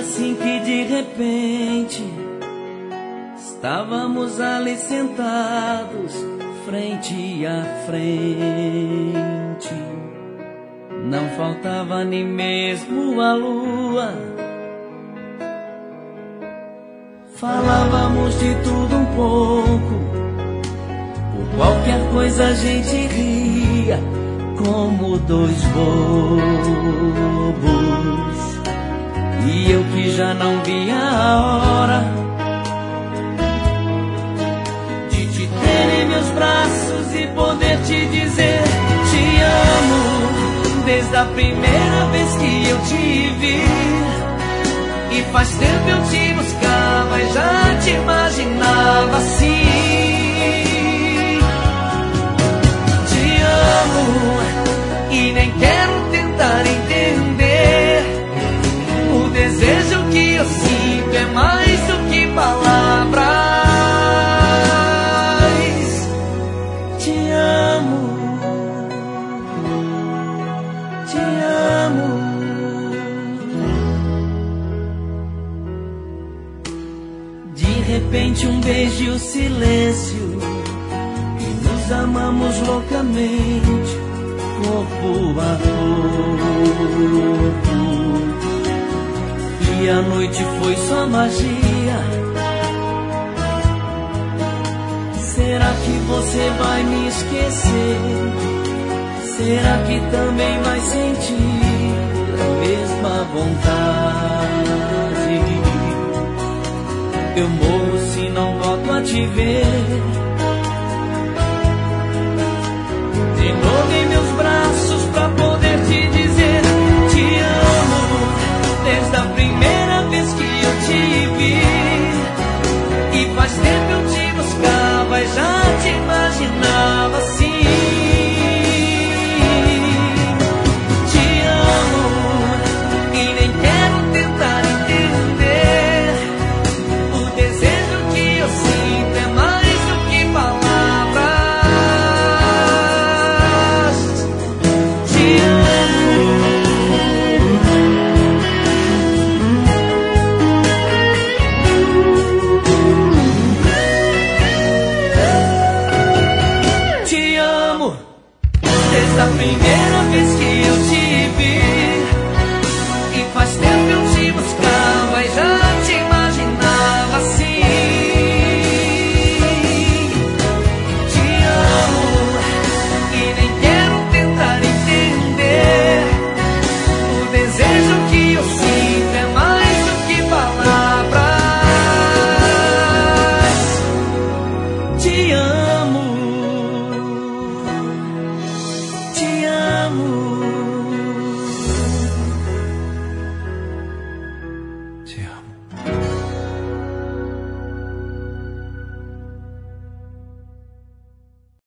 assim que de repente estávamos ali sentados, frente a frente. Não faltava nem mesmo a lua. Falávamos de tudo um pouco, por qualquer coisa a gente ria, como dois bobos. E eu que já não via a hora de te ter em meus braços e poder te dizer te amo, desde a primeira vez que eu te vi. E faz tempo eu te buscava e já te imaginava assim. Te amo e nem quero tentar entender. O desejo que eu sinto é mais do que palavras. Te amo, te amo. De repente um beijo e o silêncio, e nos amamos loucamente, corpo a corpo. E a noite foi só magia. Será que você vai me esquecer? Será que também vai sentir a mesma vontade? Eu morro se não volto a te ver de novo em